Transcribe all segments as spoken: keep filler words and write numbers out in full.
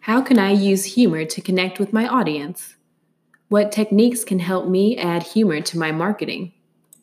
How can I use humor to connect with my audience? What techniques can help me add humor to my marketing?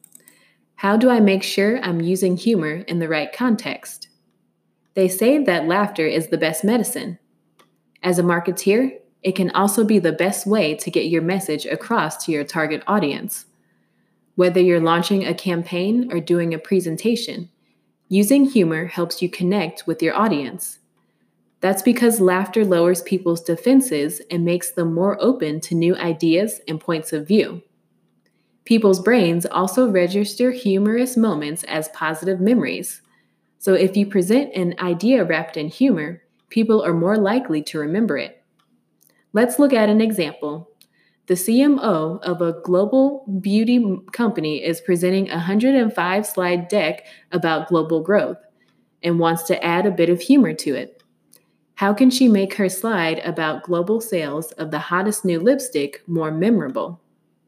How do I make sure I'm using humor in the right context? They say that laughter is the best medicine. As a marketeer, it can also be the best way to get your message across to your target audience. Whether you're launching a campaign or doing a presentation, using humor helps you connect with your audience. That's because laughter lowers people's defenses and makes them more open to new ideas and points of view. People's brains also register humorous moments as positive memories. So if you present an idea wrapped in humor, people are more likely to remember it. Let's look at an example. The C M O of a global beauty company is presenting a one hundred five slide deck about global growth and wants to add a bit of humor to it. How can she make her slide about global sales of the hottest new lipstick more memorable?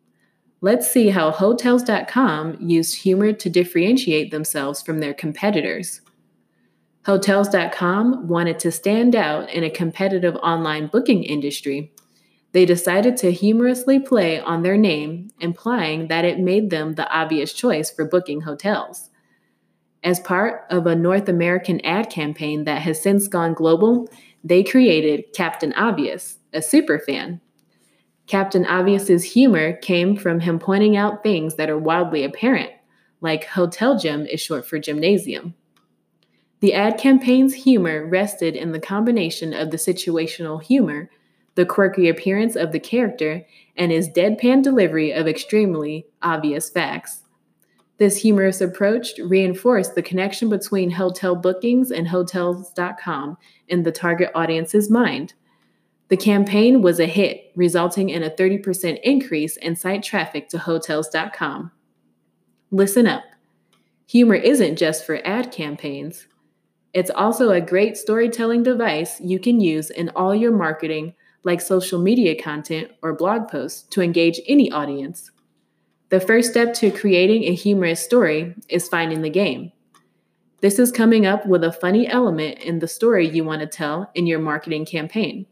Let's see how Hotels dot com used humor to differentiate themselves from their competitors. Hotels dot com wanted to stand out in a competitive online booking industry. They decided to humorously play on their name, implying that it made them the obvious choice for booking hotels. As part of a North American ad campaign that has since gone global, they created Captain Obvious, a superfan. Captain Obvious's humor came from him pointing out things that are wildly apparent, like hotel gym is short for gymnasium. The ad campaign's humor rested in the combination of the situational humor, the quirky appearance of the character, and his deadpan delivery of extremely obvious facts. This humorous approach reinforced the connection between hotel bookings and Hotels dot com in the target audience's mind. The campaign was a hit, resulting in a thirty percent increase in site traffic to Hotels dot com. Listen up. Humor isn't just for ad campaigns. It's also a great storytelling device you can use in all your marketing, like social media content or blog posts, to engage any audience. The first step to creating a humorous story is finding the game. This is coming up with a funny element in the story you want to tell in your marketing campaign.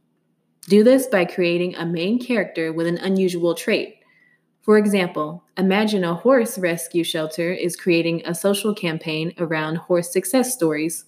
Do this by creating a main character with an unusual trait. For example, imagine a horse rescue shelter is creating a social campaign around horse success stories.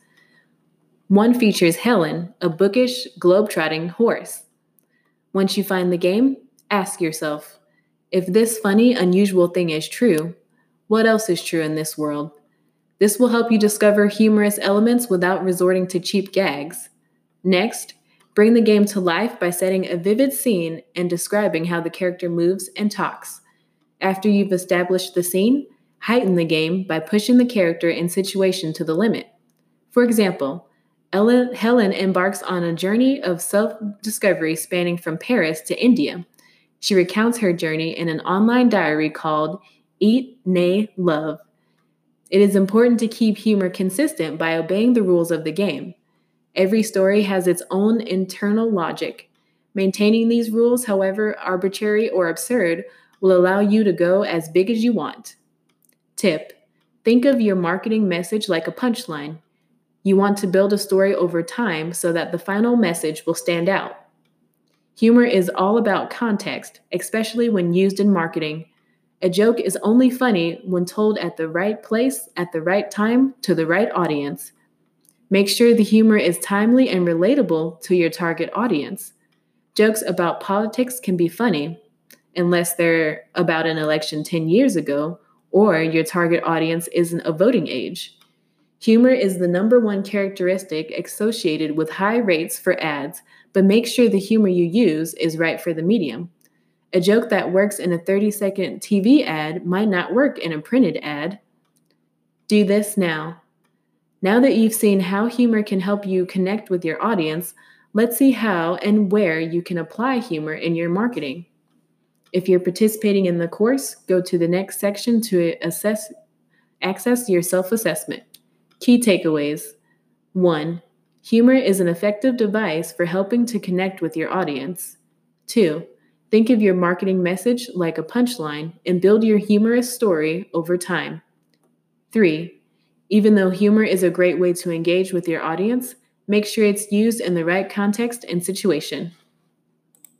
One features Helen, a bookish, globe-trotting horse. Once you find the game, ask yourself, if this funny, unusual thing is true, what else is true in this world? This will help you discover humorous elements without resorting to cheap gags. Next, bring the game to life by setting a vivid scene and describing how the character moves and talks. After you've established the scene, heighten the game by pushing the character and situation to the limit. For example, Ellen, Helen embarks on a journey of self-discovery spanning from Paris to India. She recounts her journey in an online diary called Eat, Nay, Love. It is important to keep humor consistent by obeying the rules of the game. Every story has its own internal logic. Maintaining these rules, however arbitrary or absurd, will allow you to go as big as you want. Tip: think of your marketing message like a punchline. You want to build a story over time so that the final message will stand out. Humor is all about context, especially when used in marketing. A joke is only funny when told at the right place, at the right time, to the right audience. Make sure the humor is timely and relatable to your target audience. Jokes about politics can be funny, unless they're about an election ten years ago, or your target audience isn't of voting age. Humor is the number one characteristic associated with high rates for ads, but make sure the humor you use is right for the medium. A joke that works in a thirty-second T V ad might not work in a printed ad. Do this now. Now that you've seen how humor can help you connect with your audience, let's see how and where you can apply humor in your marketing. If you're participating in the course, go to the next section to assess, access your self-assessment. Key takeaways. one. Humor is an effective device for helping to connect with your audience. two. Think of your marketing message like a punchline and build your humorous story over time. three. Even though humor is a great way to engage with your audience, Make sure it's used in the right context and situation.